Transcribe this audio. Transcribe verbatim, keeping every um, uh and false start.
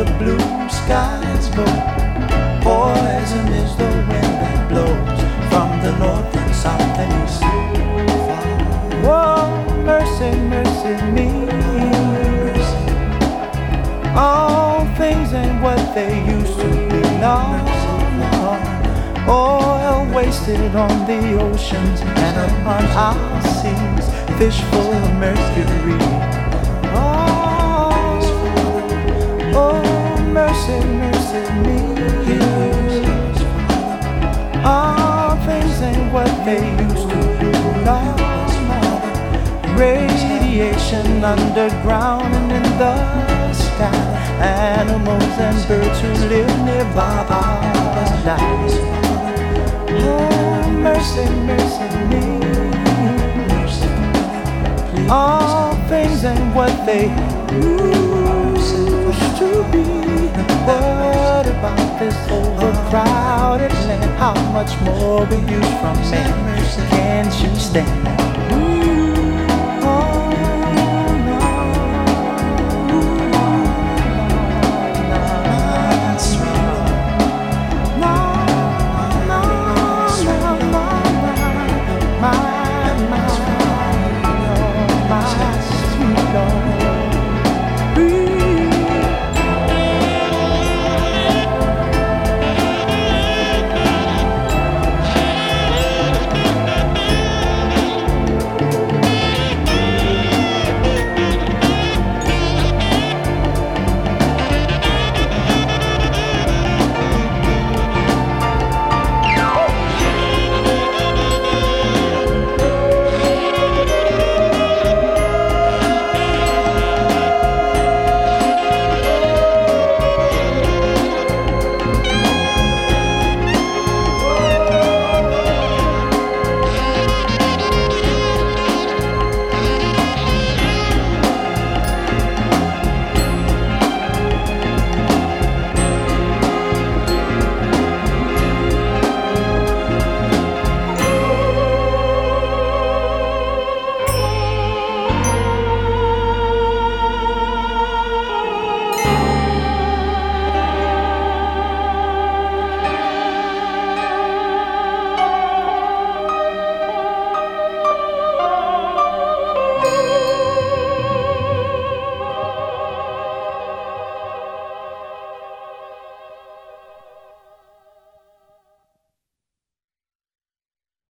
the blue skies go. Poison is the wind that blows from the north and south and east. Oh, mercy, mercy me. All things ain't what they used to be. No, no. Oil wasted on the oceans and upon our seas, fish full of mercury. Oh, oh, mercy, mercy me. All things ain't what they used to be. No, no. Radiation underground and in the sky. Animals and birds who live nearby die. Oh, mercy, mercy me. All things ain't what they used to be. What about this overcrowded land? How much more will you from me? Can't you stand?